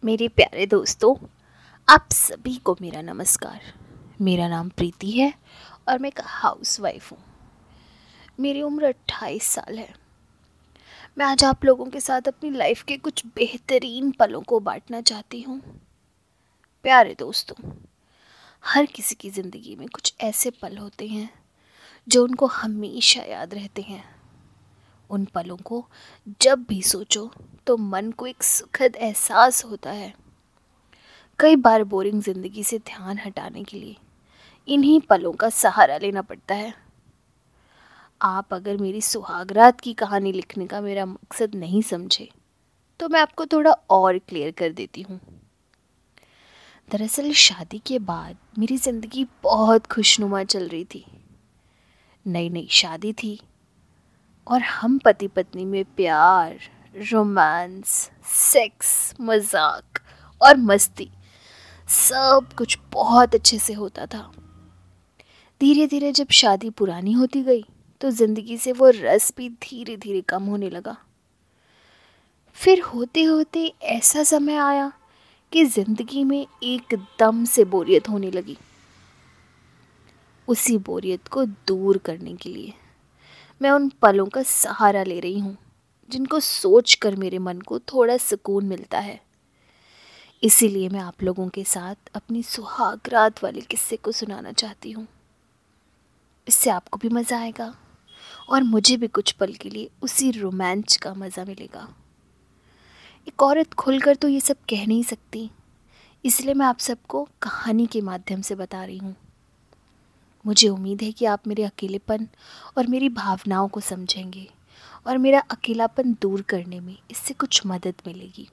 मेरे प्यारे दोस्तों, आप सभी को मेरा नमस्कार। मेरा नाम प्रीति है और मैं एक हाउसवाइफ हूँ। मेरी उम्र 28 साल है। मैं आज आप लोगों के साथ अपनी लाइफ के कुछ बेहतरीन पलों को बांटना चाहती हूँ। प्यारे दोस्तों, हर किसी की ज़िंदगी में कुछ ऐसे पल होते हैं जो उनको हमेशा याद रहते हैं। उन पलों को जब भी सोचो तो मन को एक सुखद एहसास होता है। कई बार बोरिंग ज़िंदगी से ध्यान हटाने के लिए इन्हीं पलों का सहारा लेना पड़ता है। आप अगर मेरी सुहागरात की कहानी लिखने का मेरा मकसद नहीं समझे तो मैं आपको थोड़ा और क्लियर कर देती हूँ। दरअसल शादी के बाद मेरी ज़िंदगी बहुत खुशनुमा चल रही थी। नई नई शादी थी और हम पति पत्नी में प्यार, रोमांस, सेक्स, मजाक और मस्ती सब कुछ बहुत अच्छे से होता था। धीरे धीरे जब शादी पुरानी होती गई तो ज़िंदगी से वो रस भी धीरे धीरे कम होने लगा। फिर होते होते ऐसा समय आया कि ज़िंदगी में एकदम से बोरियत होने लगी। उसी बोरियत को दूर करने के लिए मैं उन पलों का सहारा ले रही हूँ जिनको सोचकर मेरे मन को थोड़ा सुकून मिलता है। इसीलिए मैं आप लोगों के साथ अपनी सुहागरात वाले किस्से को सुनाना चाहती हूँ। इससे आपको भी मज़ा आएगा और मुझे भी कुछ पल के लिए उसी रोमांच का मज़ा मिलेगा। एक औरत खुलकर तो ये सब कह नहीं सकती, इसलिए मैं आप सबको कहानी के माध्यम से बता रही हूँ। मुझे उम्मीद है कि आप मेरे अकेलेपन और मेरी भावनाओं को समझेंगे और मेरा अकेलापन दूर करने में इससे कुछ मदद मिलेगी।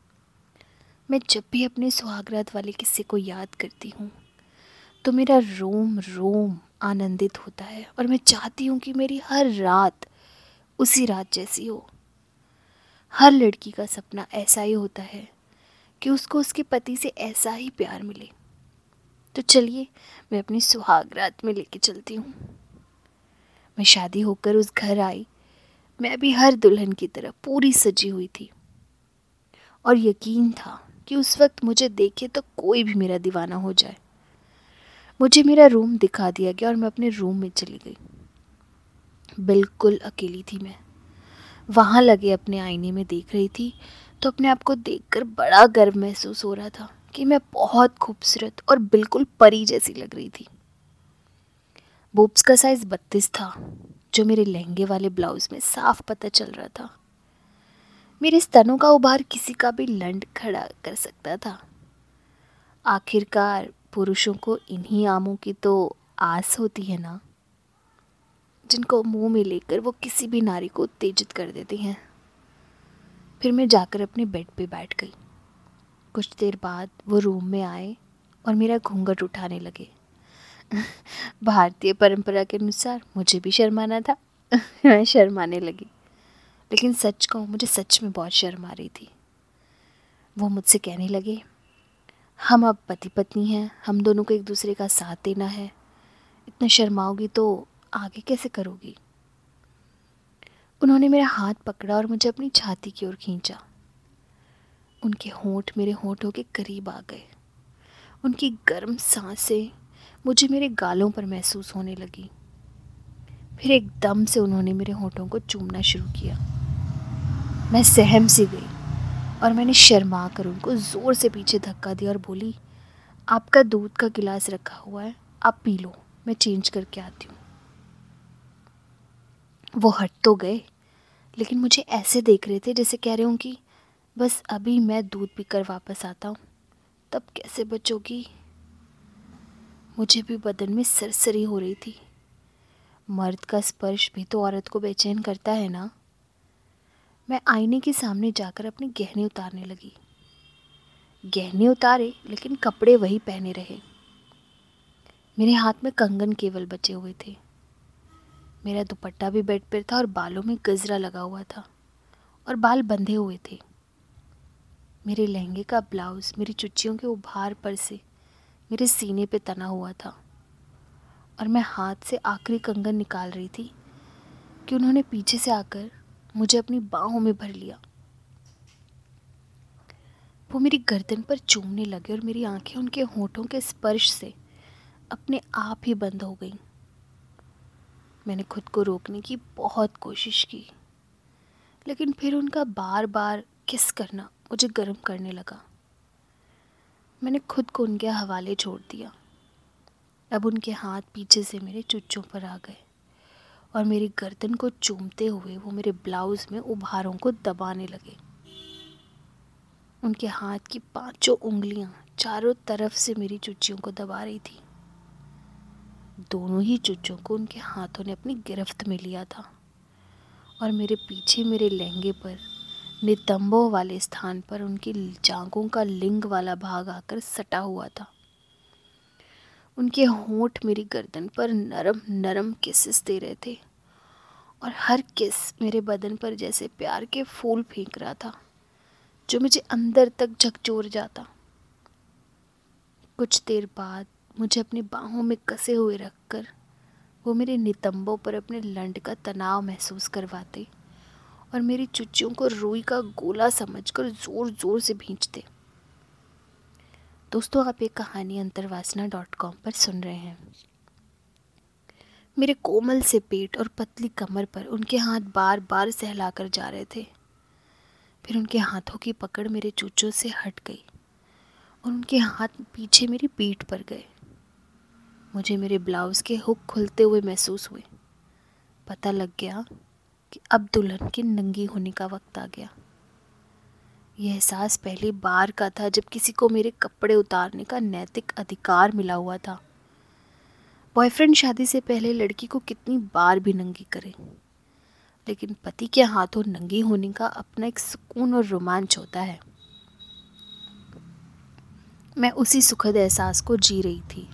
मैं जब भी अपने सुहागरात वाले किस्से को याद करती हूँ तो मेरा रोम रोम आनंदित होता है और मैं चाहती हूँ कि मेरी हर रात उसी रात जैसी हो। हर लड़की का सपना ऐसा ही होता है कि उसको उसके पति से ऐसा ही प्यार मिले। तो चलिए मैं अपनी सुहागरात में लेके चलती हूँ। मैं शादी होकर उस घर आई। मैं अभी हर दुल्हन की तरह पूरी सजी हुई थी और यकीन था कि उस वक्त मुझे देखे तो कोई भी मेरा दीवाना हो जाए। मुझे मेरा रूम दिखा दिया गया और मैं अपने रूम में चली गई। बिल्कुल अकेली थी मैं। वहाँ लगे अपने आईने में देख रही थी तो अपने आप को देखकर बड़ा गर्व महसूस हो रहा था कि मैं बहुत खूबसूरत और बिल्कुल परी जैसी लग रही थी। बूब्स का साइज 32 था, जो मेरे लहंगे वाले ब्लाउज में साफ पता चल रहा था। मेरे स्तनों का उभार किसी का भी लंड खड़ा कर सकता था। आखिरकार पुरुषों को इन्हीं आमों की तो आस होती है ना, जिनको मुंह में लेकर वो किसी भी नारी को उत्तेजित कर देते हैं। फिर मैं जाकर अपने बेड पे बैठ गई। कुछ देर बाद वो रूम में आए और मेरा घूंघट उठाने लगे। भारतीय परंपरा के अनुसार मुझे भी शर्माना था। मैं शर्माने लगी, लेकिन सच कहूँ मुझे सच में बहुत शर्म आ रही थी। वो मुझसे कहने लगे, हम अब पति पत्नी हैं, हम दोनों को एक दूसरे का साथ देना है। इतना शर्माओगी तो आगे कैसे करोगी। उन्होंने मेरा हाथ पकड़ा और मुझे अपनी छाती की ओर खींचा। उनके होंठ मेरे होंठों के करीब आ गए। उनकी गर्म सांसें मुझे मेरे गालों पर महसूस होने लगी। फिर एकदम से उन्होंने मेरे होंठों को चूमना शुरू किया। मैं सहम सी गई और मैंने शर्मा कर उनको ज़ोर से पीछे धक्का दिया और बोली, आपका दूध का गिलास रखा हुआ है, आप पी लो, मैं चेंज करके आती हूँ। वो हट तो गए, लेकिन मुझे ऐसे देख रहे थे जैसे कह रहे हूँ कि बस अभी मैं दूध पीकर वापस आता हूँ, तब कैसे बचोगी। मुझे भी बदन में सरसरी हो रही थी। मर्द का स्पर्श भी तो औरत को बेचैन करता है ना। मैं आईने के सामने जाकर अपने गहने उतारने लगी। गहने उतारे लेकिन कपड़े वही पहने रहे। मेरे हाथ में कंगन केवल बचे हुए थे। मेरा दुपट्टा भी बेड पर था और बालों में गजरा लगा हुआ था और बाल बंधे हुए थे। मेरे लहंगे का ब्लाउज मेरी चुच्चियों के उभार पर से मेरे सीने पे तना हुआ था और मैं हाथ से आखिरी कंगन निकाल रही थी कि उन्होंने पीछे से आकर मुझे अपनी बाहों में भर लिया। वो मेरी गर्दन पर चूमने लगे और मेरी आंखें उनके होठों के स्पर्श से अपने आप ही बंद हो गईं। मैंने खुद को रोकने की बहुत कोशिश की, लेकिन फिर उनका बार बार किस करना मुझे गर्म करने लगा। मैंने खुद को उनके हवाले छोड़ दिया। अब उनके हाथ पीछे से मेरे चुच्चों पर आ गए और मेरी गर्दन को चूमते हुए वो मेरे ब्लाउज़ में उभारों को दबाने लगे। उनके हाथ की 5 उंगलियां चारों तरफ से मेरी चुच्चियों को दबा रही थी। दोनों ही चुच्चों को उनके हाथों ने अपनी गिरफ्त में लिया था और मेरे पीछे मेरे लहंगे पर नितंबों वाले स्थान पर उनकी जांघों का लिंग वाला भाग आकर सटा हुआ था। उनके होंठ मेरी गर्दन पर नरम नरम किसेस दे रहे थे और हर किस मेरे बदन पर जैसे प्यार के फूल फेंक रहा था, जो मुझे अंदर तक झकझोर जाता। कुछ देर बाद मुझे अपनी बाहों में कसे हुए रखकर वो मेरे नितंबों पर अपने लंड का तनाव महसूस करवाते और मेरी चुच्चियों को रुई का गोला समझकर ज़ोर ज़ोर से भींचते। दोस्तों, आप ये कहानी अंतर्वासना.com पर सुन रहे हैं। मेरे कोमल से पेट और पतली कमर पर उनके हाथ बार बार सहलाकर जा रहे थे। फिर उनके हाथों की पकड़ मेरे चुच्चों से हट गई और उनके हाथ पीछे मेरी पीठ पर गए। मुझे मेरे ब्लाउज़ के हुक खुलते हुए महसूस हुए। पता लग गया कि अब दुल्हन के नंगी होने का वक्त आ गया। यह एहसास पहली बार का था जब किसी को मेरे कपड़े उतारने का नैतिक अधिकार मिला हुआ था। बॉयफ्रेंड शादी से पहले लड़की को कितनी बार भी नंगी करे, लेकिन पति के हाथों नंगी होने का अपना एक सुकून और रोमांच होता है। मैं उसी सुखद एहसास को जी रही थी।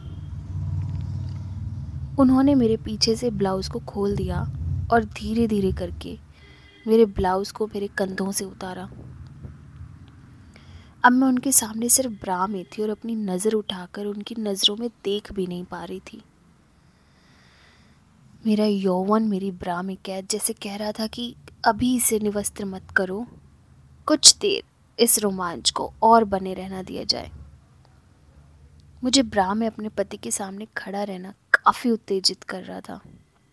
उन्होंने मेरे पीछे से ब्लाउज़ को खोल दिया और धीरे धीरे करके मेरे ब्लाउज़ को मेरे कंधों से उतारा। अब मैं उनके सामने सिर्फ ब्रा में थी और अपनी नज़र उठाकर उनकी नज़रों में देख भी नहीं पा रही थी। मेरा यौवन मेरी ब्रा में कैद जैसे कह रहा था कि अभी इसे निवस्त्र मत करो, कुछ देर इस रोमांच को और बने रहना दिया जाए। मुझे ब्रा में अपने पति के सामने खड़ा रहना काफ़ी उत्तेजित कर रहा था।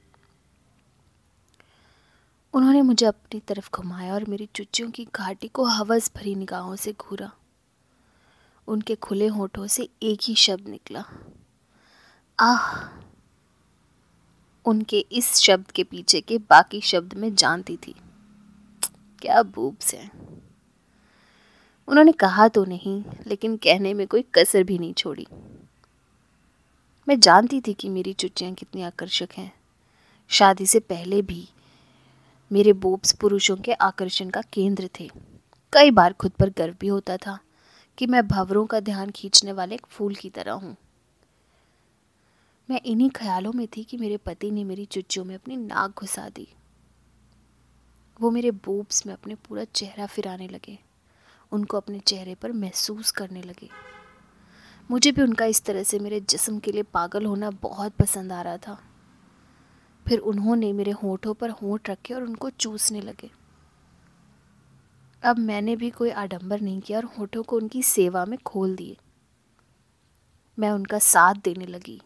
उन्होंने मुझे अपनी तरफ घुमाया और मेरी चुच्चियों की घाटी को हवस भरी निगाहों से घूरा। उनके खुले होठों से एक ही शब्द निकला, आह। उनके इस शब्द के पीछे के बाकी शब्द मैं जानती थी। क्या बूब्स हैं। उन्होंने कहा तो नहीं, लेकिन कहने में कोई कसर भी नहीं छोड़ी। मैं जानती थी कि मेरी चुच्चियाँ कितनी आकर्षक हैं। शादी से पहले भी मेरे बोब्स पुरुषों के आकर्षण का केंद्र थे। कई बार खुद पर गर्व भी होता था कि मैं भंवरों का ध्यान खींचने वाले एक फूल की तरह हूँ। मैं इन्हीं ख्यालों में थी कि मेरे पति ने मेरी चुच्चियों में अपनी नाक घुसा दी। वो मेरे बोब्स में अपने पूरा चेहरा फिराने लगे, उनको अपने चेहरे पर महसूस करने लगे। मुझे भी उनका इस तरह से मेरे जिस्म के लिए पागल होना बहुत पसंद आ रहा था। फिर उन्होंने मेरे होठों पर होंठ रखे और उनको चूसने लगे। अब मैंने भी कोई आडंबर नहीं किया और होठों को उनकी सेवा में खोल दिए। मैं उनका साथ देने लगी।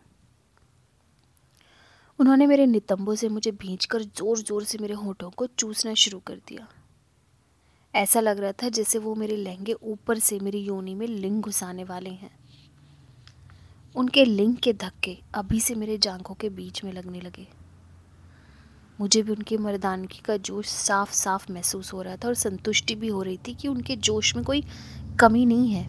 उन्होंने मेरे नितंबों से मुझे भींचकर जोर जोर से मेरे होठों को चूसना शुरू कर दिया। ऐसा लग रहा था जैसे वो मेरे लहंगे ऊपर से मेरी योनि में लिंग घुसाने वाले हैं। उनके लिंग के धक्के अभी से मेरे जांघों के बीच में लगने लगे। मुझे भी उनकी मर्दानगी का जोश साफ साफ महसूस हो रहा था और संतुष्टि भी हो रही थी कि उनके जोश में कोई कमी नहीं है।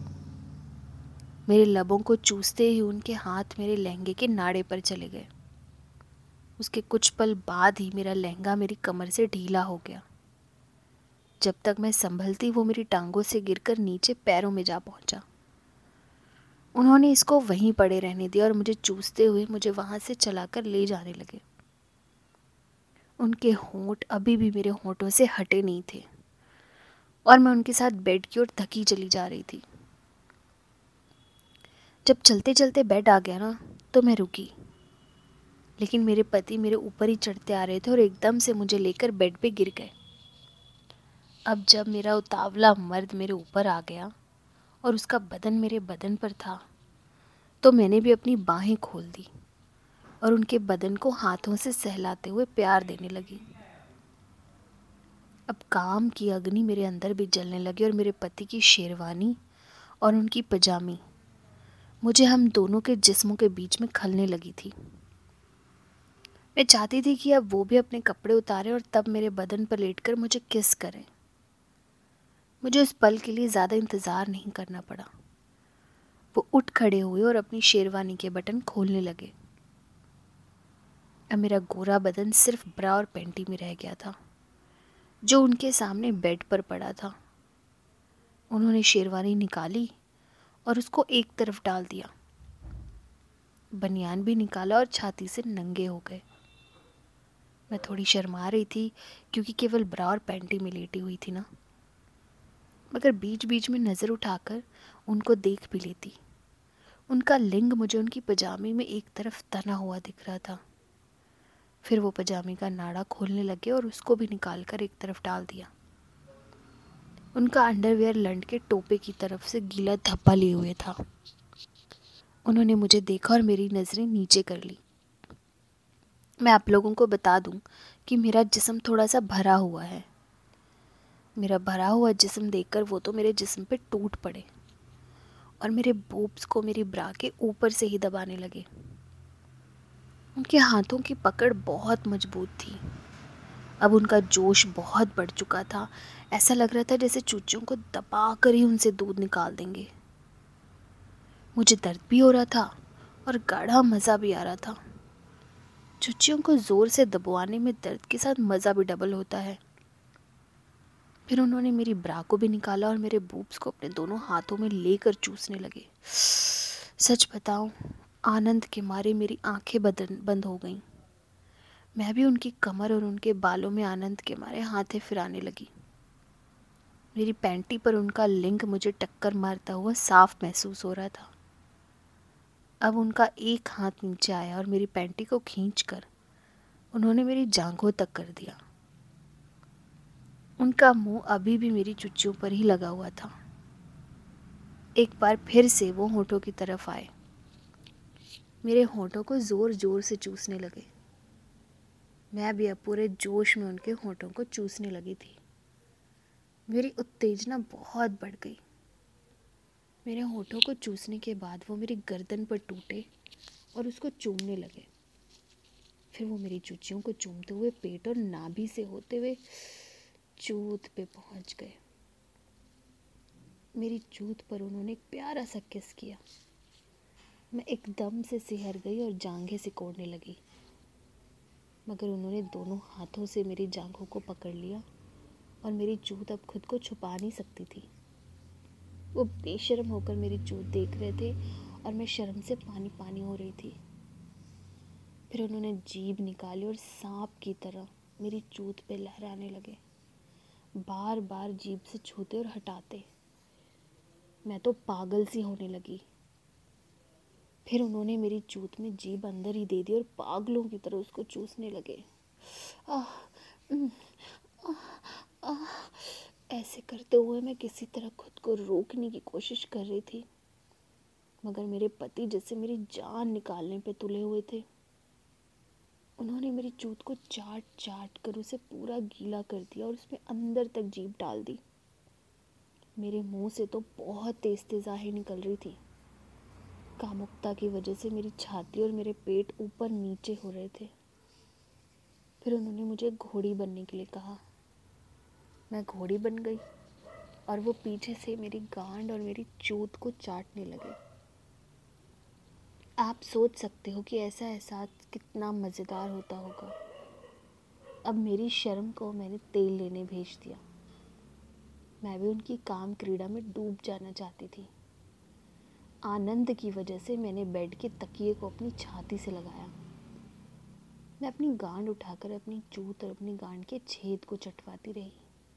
मेरे लबों को चूसते ही उनके हाथ मेरे लहंगे के नाड़े पर चले गए। उसके कुछ पल बाद ही मेरा लहंगा मेरी कमर से ढीला हो गया। जब तक मैं संभलती वो मेरी टांगों से गिरकर नीचे पैरों में जा पहुंचा। उन्होंने इसको वहीं पड़े रहने दिया और मुझे चूसते हुए मुझे वहां से चलाकर ले जाने लगे। उनके होंठ अभी भी मेरे होंठों से हटे नहीं थे और मैं उनके साथ बेड की ओर थकी चली जा रही थी। जब चलते चलते बेड आ गया ना, तो मैं रुकी, लेकिन मेरे पति मेरे ऊपर ही चढ़ते आ रहे थे और एकदम से मुझे लेकर बेड पे गिर गए। अब जब मेरा उतावला मर्द मेरे ऊपर आ गया और उसका बदन मेरे बदन पर था, तो मैंने भी अपनी बाहें खोल दी और उनके बदन को हाथों से सहलाते हुए प्यार देने लगी। अब काम की अग्नि मेरे अंदर भी जलने लगी और मेरे पति की शेरवानी और उनकी पजामी मुझे हम दोनों के जिस्मों के बीच में खलने लगी थी। मैं चाहती थी कि अब वो भी अपने कपड़े उतारें और तब मेरे बदन पर लेटकर मुझे किस करें। मुझे उस पल के लिए ज़्यादा इंतज़ार नहीं करना पड़ा। वो उठ खड़े हुए और अपनी शेरवानी के बटन खोलने लगे। अब मेरा गोरा बदन सिर्फ ब्रा और पैंटी में रह गया था, जो उनके सामने बेड पर पड़ा था। उन्होंने शेरवानी निकाली और उसको एक तरफ डाल दिया। बनियान भी निकाला और छाती से नंगे हो गए। मैं थोड़ी शर्मा रही थी क्योंकि केवल ब्रा और पैंटी में लेटी हुई थी ना, मगर बीच बीच में नज़र उठाकर उनको देख भी लेती। उनका लिंग मुझे उनकी पजामी में एक तरफ तना हुआ दिख रहा था। फिर वो पजामी का नाड़ा खोलने लगे और उसको भी निकाल कर एक तरफ डाल दिया। उनका अंडरवियर लंड के टोपे की तरफ से गीला धब्बा लिए हुए था। उन्होंने मुझे देखा और मेरी नज़रें नीचे कर ली। मैं आप लोगों को बता दूं कि मेरा जिस्म थोड़ा सा भरा हुआ है। मेरा भरा हुआ जिस्म देखकर वो तो मेरे जिस्म पे टूट पड़े और मेरे बोब्स को मेरी ब्रा के ऊपर से ही दबाने लगे। उनके हाथों की पकड़ बहुत मजबूत थी। अब उनका जोश बहुत बढ़ चुका था। ऐसा लग रहा था जैसे चूचियों को दबा कर ही उनसे दूध निकाल देंगे। मुझे दर्द भी हो रहा था और गाढ़ा मज़ा भी आ रहा था। चूचियों को ज़ोर से दबवाने में दर्द के साथ मज़ा भी डबल होता है। फिर उन्होंने मेरी ब्रा को भी निकाला और मेरे बूब्स को अपने दोनों हाथों में लेकर चूसने लगे। सच बताऊं, आनंद के मारे मेरी आंखें बंद हो गईं। मैं भी उनकी कमर और उनके बालों में आनंद के मारे हाथें फिराने लगी। मेरी पैंटी पर उनका लिंग मुझे टक्कर मारता हुआ साफ महसूस हो रहा था। अब उनका एक हाथ नीचे आया और मेरी पैंटी को खींचकर उन्होंने मेरी जांघों तक कर दिया। उनका मुंह अभी भी मेरी चुच्चियों पर ही लगा हुआ था। एक बार फिर से वो होठों की तरफ आए। मेरे होठों को जोर जोर से चूसने लगे। मैं भी अब पूरे जोश में उनके होठों को चूसने लगी थी। मेरी उत्तेजना बहुत बढ़ गई। मेरे होठों को चूसने के बाद वो मेरी गर्दन पर टूटे और उसको चूमने लगे। फिर वो मेरी चूचियों को चूमते हुए पेट और नाभि से होते हुए चूत पे पहुंच गए। मेरी चूत पर उन्होंने एक प्यारा सा किस किया। मैं एकदम से सिहर गई और जांघें सिकोड़ने लगी, मगर उन्होंने दोनों हाथों से मेरी जांघों को पकड़ लिया और मेरी चूत अब खुद को छुपा नहीं सकती थी। वो बेशर्म होकर मेरी चूत देख रहे थे और मैं शर्म से पानी पानी हो रही थी। फिर उन्होंने जीभ निकाली और सांप की तरह मेरी चूत पे लहराने लगे, बार बार जीभ से छूते और हटाते। मैं तो पागल सी होने लगी। फिर उन्होंने मेरी चूत में जीभ अंदर ही दे दी और पागलों की तरह उसको चूसने लगे। आह, उम, आह, आह, ऐसे करते हुए मैं किसी तरह खुद को रोकने की कोशिश कर रही थी, मगर मेरे पति जैसे मेरी जान निकालने पे तुले हुए थे। उन्होंने मेरी चूत को चाट चाट कर उसे पूरा गीला कर दिया और उसमें अंदर तक जीभ डाल दी। मेरे मुंह से तो बहुत तेज तेज आहें निकल रही थी। कामुकता की वजह से मेरी छाती और मेरे पेट ऊपर नीचे हो रहे थे। फिर उन्होंने मुझे घोड़ी बनने के लिए कहा। मैं घोड़ी बन गई और वो पीछे से मेरी गांड और मेरी चूत को चाटने लगे। आप सोच सकते हो कि ऐसा एहसास कितना मज़ेदार होता होगा। अब मेरी शर्म को मैंने तेल लेने भेज दिया। मैं भी उनकी काम क्रीड़ा में डूब जाना चाहती थी। आनंद की वजह से मैंने बेड के तकिए को अपनी छाती से लगाया। मैं अपनी गांड उठाकर अपनी चूत और अपनी गांड के छेद को चटवाती रही।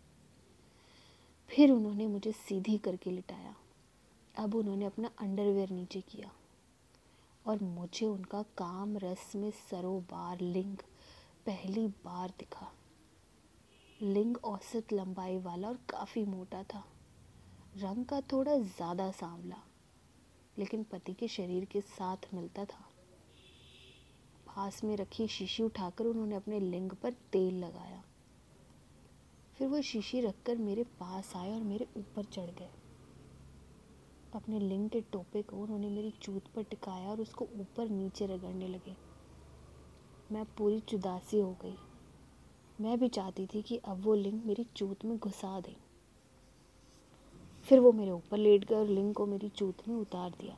फिर उन्होंने मुझे सीधी करके लिटाया। अब उन्होंने अपना अंडरवेयर नीचे किया और मुझे उनका काम रस में सरोबार लिंग पहली बार दिखा। लिंग औसत लंबाई वाला और काफ़ी मोटा था। रंग का थोड़ा ज़्यादा सांवला, लेकिन पति के शरीर के साथ मिलता था। पास में रखी शीशी उठाकर उन्होंने अपने लिंग पर तेल लगाया। फिर वो शीशी रखकर मेरे पास आए और मेरे ऊपर चढ़ गए। अपने लिंग के टोपे को उन्होंने मेरी चूत पर टिकाया और उसको ऊपर नीचे रगड़ने लगे। मैं पूरी चुदासी हो गई। मैं भी चाहती थी कि अब वो लिंग मेरी चूत में घुसा दें। फिर वो मेरे ऊपर लेट गए और लिंग को मेरी चूत में उतार दिया।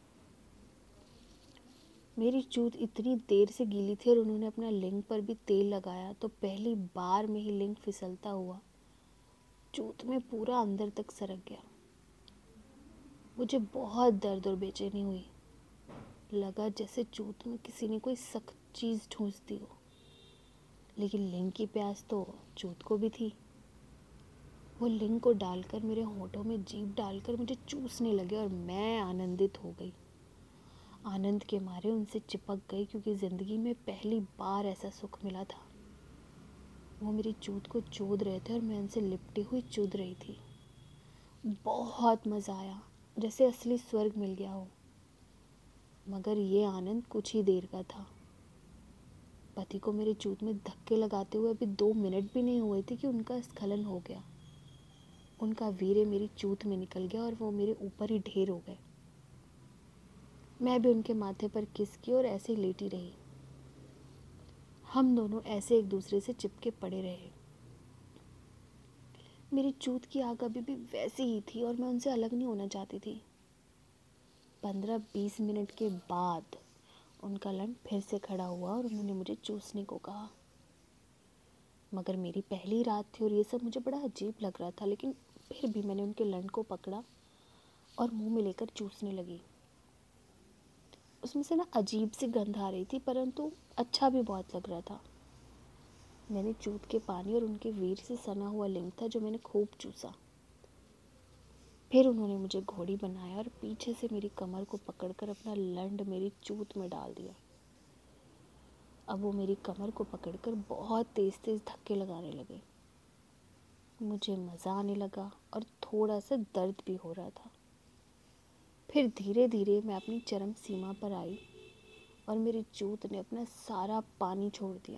मेरी चूत इतनी देर से गीली थी और उन्होंने अपना लिंग पर भी तेल लगाया तो पहली बार में ही लिंग फिसलता हुआ चूत में पूरा अंदर तक सरक गया। मुझे बहुत दर्द और बेचैनी हुई। लगा जैसे चूत में किसी ने कोई सख्त चीज़ ठूंस दी हो, लेकिन लिंग की प्यास तो चूत को भी थी। वो लिंग को डालकर मेरे होठों में जीभ डालकर मुझे चूसने लगे और मैं आनंदित हो गई। आनंद के मारे उनसे चिपक गई क्योंकि ज़िंदगी में पहली बार ऐसा सुख मिला था। वो मेरी चूत को चूद रहे थे और मैं उनसे लिपटी हुई चूद रही थी। बहुत मज़ा आया, जैसे असली स्वर्ग मिल गया हो। मगर ये आनंद कुछ ही देर का था। पति को मेरे चूत में धक्के लगाते हुए अभी 2 मिनट भी नहीं हुए थे कि उनका स्खलन हो गया। उनका वीर्य मेरी चूत में निकल गया और वो मेरे ऊपर ही ढेर हो गए। मैं भी उनके माथे पर किस की और ऐसे लेटी रही। हम दोनों ऐसे एक दूसरे से चिपके पड़े रहे। मेरी चूत की आग अभी भी वैसी ही थी और मैं उनसे अलग नहीं होना चाहती थी। 15-20 मिनट के बाद उनका लंड फिर से खड़ा हुआ और उन्होंने मुझे चूसने को कहा। मगर मेरी पहली रात थी और ये सब मुझे बड़ा अजीब लग रहा था, लेकिन फिर भी मैंने उनके लंड को पकड़ा और मुंह में लेकर चूसने लगी। उसमें से ना अजीब सी गंध आ रही थी, परंतु अच्छा भी बहुत लग रहा था। मैंने चूत के पानी और उनके वीर से सना हुआ लिंग था जो मैंने खूब चूसा। फिर उन्होंने मुझे घोड़ी बनाया और पीछे से मेरी कमर को पकड़कर अपना लंड मेरी चूत में डाल दिया। अब वो मेरी कमर को पकड़कर बहुत तेज तेज धक्के लगाने लगे। मुझे मज़ा आने लगा और थोड़ा सा दर्द भी हो रहा था। फिर धीरे धीरे मैं अपनी चरम सीमा पर आई और मेरी चूत ने अपना सारा पानी छोड़ दिया।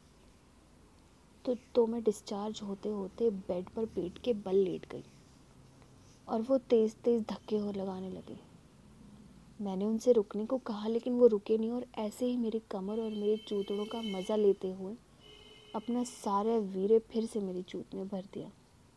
तो मैं डिस्चार्ज होते होते बेड पर पेट के बल लेट गई और वो तेज़ तेज़ धक्के हो लगाने लगे। मैंने उनसे रुकने को कहा, लेकिन वो रुके नहीं और ऐसे ही मेरी कमर और मेरे चूतड़ों का मज़ा लेते हुए अपना सारा वीर्य फिर से मेरी चूत में भर दिया।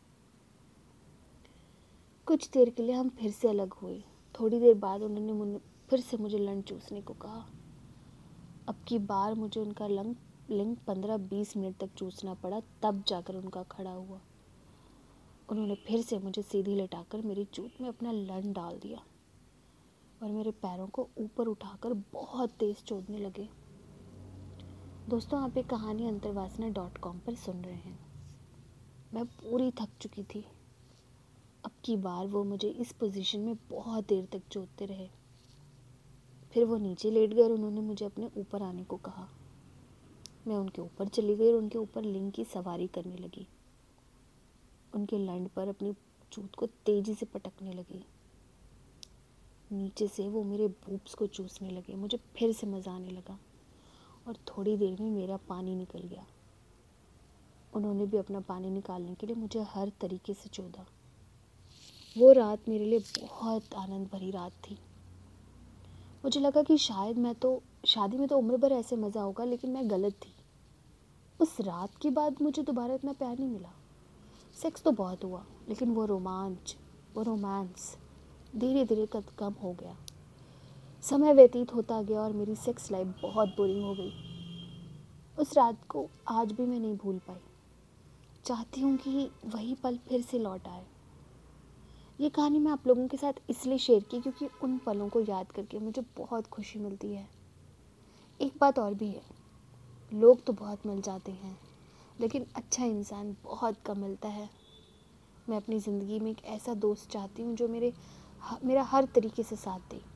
कुछ देर के लिए हम फिर से अलग हुए। थोड़ी देर बाद उन्होंने फिर से मुझे लंड चूसने को कहा। अब की बार मुझे उनका लिंग 15-20 मिनट तक चूसना पड़ा, तब जाकर उनका खड़ा हुआ। उन्होंने फिर से मुझे सीधी लेटाकर मेरी चूत में अपना लंड डाल दिया और मेरे पैरों को ऊपर उठाकर बहुत तेज़ चोदने लगे। दोस्तों, आप ये कहानी अंतर्वासना.com पर सुन रहे हैं। मैं पूरी थक चुकी थी। अब की बार वो मुझे इस पोजीशन में बहुत देर तक चोदते रहे। फिर वो नीचे लेट गए और उन्होंने मुझे अपने ऊपर आने को कहा। मैं उनके ऊपर चली गई और उनके ऊपर लिंग की सवारी करने लगी। उनके लंड पर अपनी चूत को तेज़ी से पटकने लगी। नीचे से वो मेरे बूब्स को चूसने लगे। मुझे फिर से मज़ा आने लगा और थोड़ी देर में मेरा पानी निकल गया। उन्होंने भी अपना पानी निकालने के लिए मुझे हर तरीके से चोदा। वो रात मेरे लिए बहुत आनंद भरी रात थी। मुझे लगा कि शायद शादी में तो उम्र भर ऐसे मज़ा होगा, लेकिन मैं गलत थी। उस रात के बाद मुझे दोबारा इतना प्यार नहीं मिला। सेक्स तो बहुत हुआ, लेकिन वो रोमांस धीरे धीरे कम हो गया। समय व्यतीत होता गया और मेरी सेक्स लाइफ बहुत बोरिंग हो गई। उस रात को आज भी मैं नहीं भूल पाई। चाहती हूँ कि वही पल फिर से लौट आए। ये कहानी मैं आप लोगों के साथ इसलिए शेयर की क्योंकि उन पलों को याद करके मुझे बहुत खुशी मिलती है। एक बात और भी है, लोग तो बहुत मिल जाते हैं, लेकिन अच्छा इंसान बहुत कम मिलता है। मैं अपनी ज़िंदगी में एक ऐसा दोस्त चाहती हूँ जो मेरा हर तरीके से साथ दे।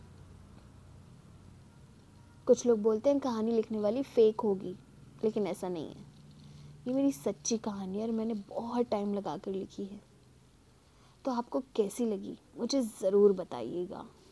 कुछ लोग बोलते हैं कहानी लिखने वाली फेक होगी, लेकिन ऐसा नहीं है। ये मेरी सच्ची कहानी है और मैंने बहुत टाइम लगा कर लिखी है। तो आपको कैसी लगी मुझे ज़रूर बताइएगा।